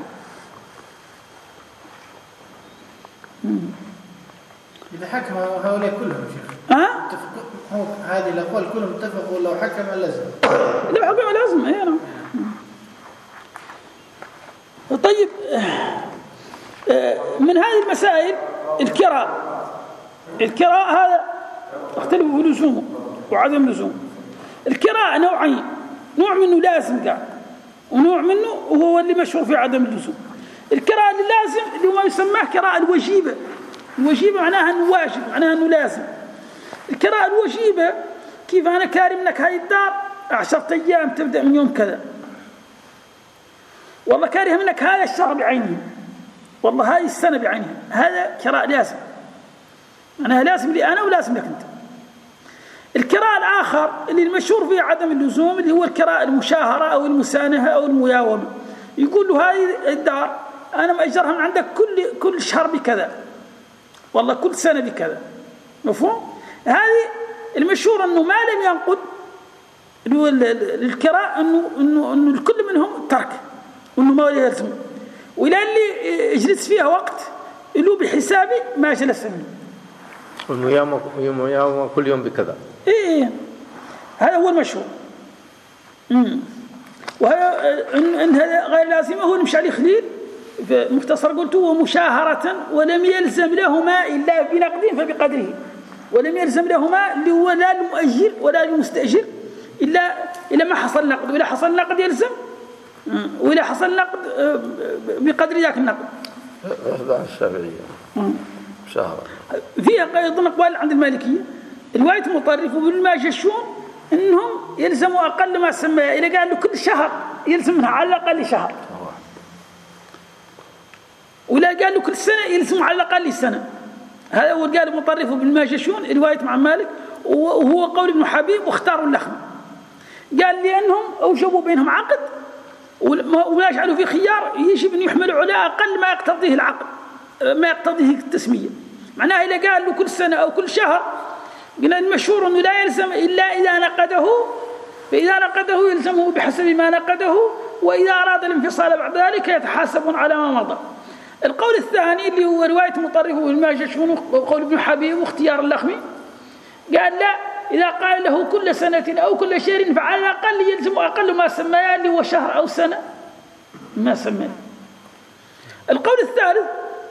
Speaker 1: إذا حكم هؤلاء كلهم شيخ هذه الأقوال كلهم اتفقوا لو حكم لازم،
Speaker 2: لو حكم لازم. أي نعم. طيب من هذه المسائل الكراء هذا اختلفوا في لزومه وعدم لزومه. الكراء نوعين، نوع منه لازم قاعد ونوع منه وهو اللي مشهور في عدم اللزوم. الكراء اللازم اللي ما يسماه كراء الوجيبة. الوجيبة معناها أنه واجب، معناها أنه لازم. الكراء الوجيبة كيف أنا كارم لك هاي الدار 10 أيام تبدأ من يوم كذا، والله كاره منك هذا الشهر بعينه، والله هاي السنة بعينها، هذا كراء لازم، معناها لازم لي أنا ولازم لك أنت. الكراء الآخر اللي المشهور فيه عدم اللزوم اللي هو الكراء المشاهرة أو المسانهة أو المياومة. يقول له هذه الدار أنا مأجرها من عندك كل شهر بكذا، والله كل سنة بكذا، مفهوم؟ هذه المشهور أنه ما لم ينقض الكراء أنه الكل منهم ترك وأنه ما يلزم، وإلى اللي يجلس فيها وقت اللي بحسابي ما جلس منه،
Speaker 5: يوم كل يوم بكذا.
Speaker 2: إيه هذا هو المشهور. وإن هذا غير لازمه هو المشي عليه خليل مختصر قلت ومشاهرة ولم يلزم لهما إلا بنقد فبقدره، ولم يلزم لهما اللي هو لا المؤجر ولا المستأجر إلا ما حصل نقد، وإذا حصل نقد يلزم، وإذا حصل نقد بقدر ذاك النقد.
Speaker 3: هذا الشافعية مشاهرة
Speaker 2: فيها أيضا أقوال عند المالكية. رواية مطرف وابن ماجشون إنهم يلزموا أقل ما سمى. إذا قال له كل شهر يلزم منها على الأقل شهر، ولا قال له كل سنة يلزم على الأقل سنة. هذا هو قال المطرف بالماجشون رواية مع مالك، وهو قول ابن حبيب واختاروا اللخم. قال لأنهم أوجبوا بينهم عقد وما يجعلوا في خيار، يجب أن يحملوا على أقل ما يقتضيه العقد، ما يقتضيه التسمية. معناه إذا قال له كل سنة أو كل شهر قلنا المشهور أنه لا يلزم إلا إذا نقده، فإذا نقده يلزمه بحسب ما نقده، وإذا أراد الانفصال بعد ذلك يتحاسبون على ما مضى. القول الثاني اللي هو رواية مطرف والماجشون وقول ابن حبيب واختيار اللخمي، قال لا، إذا قال له كل سنة أو كل شهر فعلى الأقل يلزم أقل ما سماه اللي هو شهر أو سنة ما سماه. القول الثالث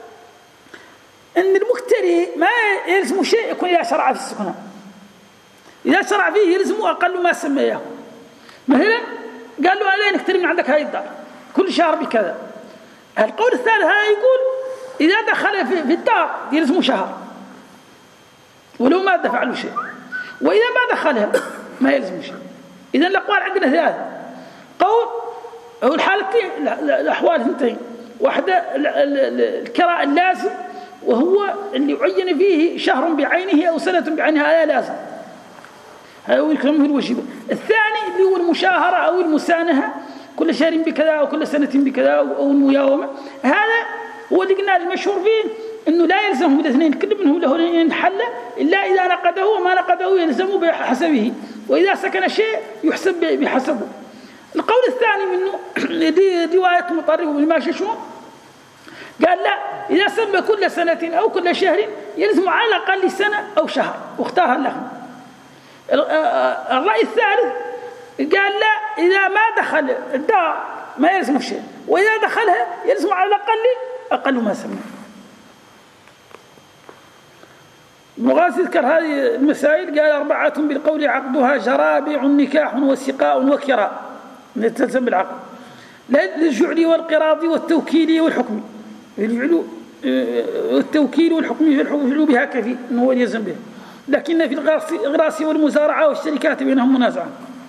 Speaker 2: أن المكتري ما يلزم شيء يكون إذا شرع في السكنة، إذا شرع فيه يلزم أقل ما سماه. مثلا قال له أنا نكتري من عندك هاي الدار كل شهر بكذا. القول الثالث هذا يقول إذا دخل في الدار يلزم شهر ولو ما دفع له شيء، وإذا ما دخلها ما يلزم شيء. إذن الأقوال عندنا ثلاثة قول، أو الحالتين الأحوال ثنتين. واحدة الكراء اللازم وهو اللي عين فيه شهر بعينه أو سنة بعينها، هذا لازم، هذا هو الكلام الواجب. الثاني اللي هو المشاهرة أو المسانهة، كل شهر بكذا أو كل سنة بكذا أو المياومة، هذا هو اللي قلنا المشهور فيه أنه لا يلزمه الاثنين، كل منهم له ينحل إلا إذا نقده، وما نقده يلزمه بحسبه، وإذا سكن شيء يحسب بحسبه. القول الثاني منه رواية مطرف بالماجشون قال لا، إذا سمى كل سنة أو كل شهر يلزم على الأقل سنة أو شهر، واختارها اللخم. الرأي الثالث قال لا، إذا ما دخل الدار ما يلزم شيء، وإذا دخلها يلزم على الأقل أقل ما سمى. مغازي ذكر هذه المسائل، قال 4 بالقول عقدها جرابع نكاح وسقاء وكراء تلزم بالعقد، للجعل والقراض والتوكيل والحكم، والتوكيل والحكم يفعل بها كفي أنه هو يلزم به، لكن في الغراس والمزارعة والشركات بينهم منازعة.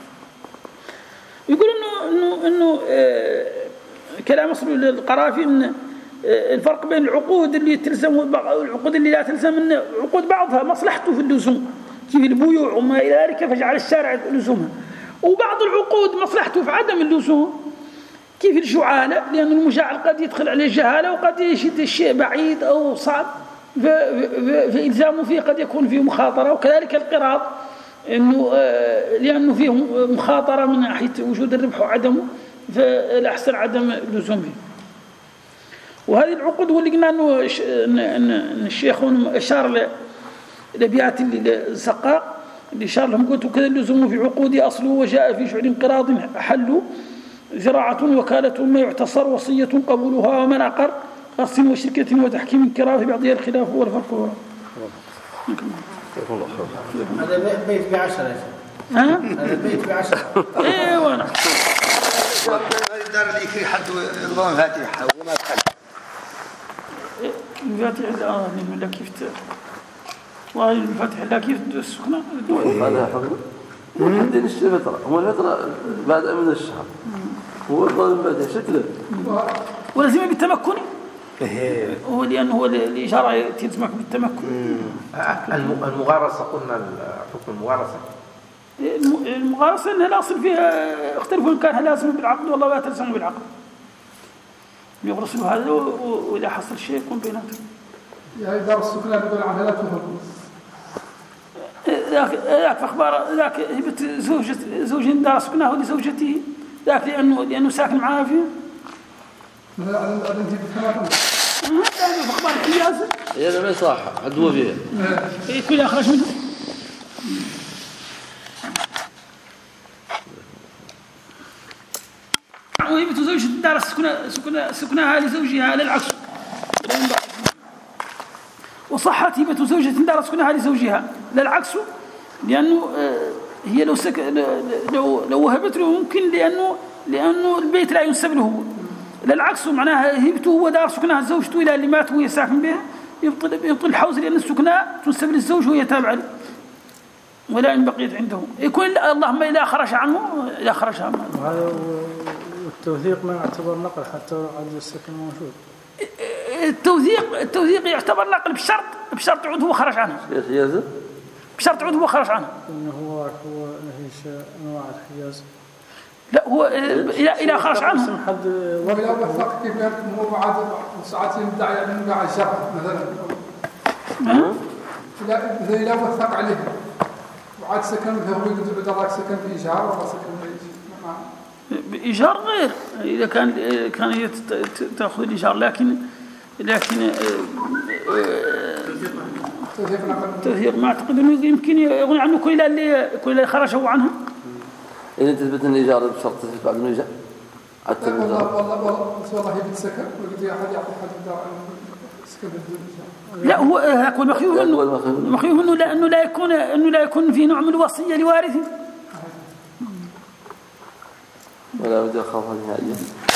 Speaker 2: يقول إنه كلام أصل القرافي إن الفرق بين العقود اللي تلزم والعقود اللي لا تلزم، إن عقود بعضها مصلحته في اللزوم كيف البيوع وما إلى ذلك فجعل الشارع لزومها، وبعض العقود مصلحته في عدم اللزوم كيف الجعالة، لأن المجاعل قد يدخل عليه الجهالة وقد يشد الشيء بعيد أو صعب فإلزامه فيه قد يكون فيه مخاطرة. وكذلك القراض إنه لأنه فيه مخاطرة من ناحية وجود الربح وعدمه، فالأحسن عدم اللزوم فيه. وهذه العقود هو اللي قلنا أن الشيخ أشار لأبيات الزقاق اللي أشار لهم، قلت وكذا اللزوم في عقود أصله، وجاء في شعر قراض حل زراعة وكالة ما يعتصر وصية قبولها ومن أقر خاص وشركة وتحكيم كراء في بعضها الخلاف والفرق.
Speaker 1: هذا بيت ب10 يا شيخ. هذا بيت ب10.
Speaker 2: ايوه انا
Speaker 6: الدار اللي يكري حد نظام فاتحه وما دخل
Speaker 2: الفاتحه لا كيف والله الفاتحه لا كيف السكنه
Speaker 3: هذا حقه وحدين الفترة، هو الفترة بعد من الشهر، هو الظالم بعد شكله
Speaker 2: ولازم بالتمكن، هو لأنه هو الإشارة تلزمك بالتمكن.
Speaker 5: المغارسة قلنا حكم
Speaker 2: المغارسة إنها الأصل فيها اختلفوا إن كان لازم بالعقد والله لا تلزم بالعقد، يغرسوا هذا وإذا حصل شيء يكون بيناتهم.
Speaker 7: يعني دار السكنة بدون عدالات وحكم.
Speaker 2: ذاك فأخبار ذاك هبت زوج دار سكنه لزوجته ذاك لأنه ساكن معها فيه.
Speaker 7: مثلا أنت بثلاثة.
Speaker 2: هذا فأخبار الحجاز.
Speaker 3: هذا ما صح عدوه فيه.
Speaker 2: كل أخرج منه. وهبت زوج دار سكنها لزوجها للعكس. وصحت هبة زوجة دار سكنها لزوجها للعكس، لأنه هي لو وهبت له ممكن لأنه البيت لا ينسب له، للعكس معناها هبته هو دار سكنها زوجته إلى اللي مات وهي ساكن بها يبطل الحوز، لأن السكنة تنسب للزوج وهي تابعة له. ولا إن بقيت عنده يكون اللهم إذا خرج عنه
Speaker 1: وهذا والتوثيق ما يعتبر نقل حتى عدد السكن موجود.
Speaker 2: التوثيق يعتبر نقل بشرط عود هو خرج عنه. بشرط عود هو خرج عنه.
Speaker 1: إنه هو نفيش أنواع الحجاز.
Speaker 2: لا هو إلى خرج عنه.
Speaker 1: حد
Speaker 7: ولا وثق كيف هو بعد ساعات يدعي أنه قاعد الشرح مثلا. إذا وثق عليه وعاد سكن هو يقول بدل سكن بإيجار ولا سكن
Speaker 2: بإيجار غير إذا كان هي تأخذ الإيجار لكن توثيق ما أعتقد أنه يمكن يغني عنه كل اللي خرجوا عنه.
Speaker 3: إذا تثبت الإيجار بشرط تثبت بعد الإيجار.
Speaker 7: والله يبي سكن ويقول أحد يعطي حد سكن بدون إيجار.
Speaker 2: لا هو يكون مخيوم منه لأنه لا يكون في نوع من الوصية لوارثه.
Speaker 3: ولا بد يخاف نهائيا.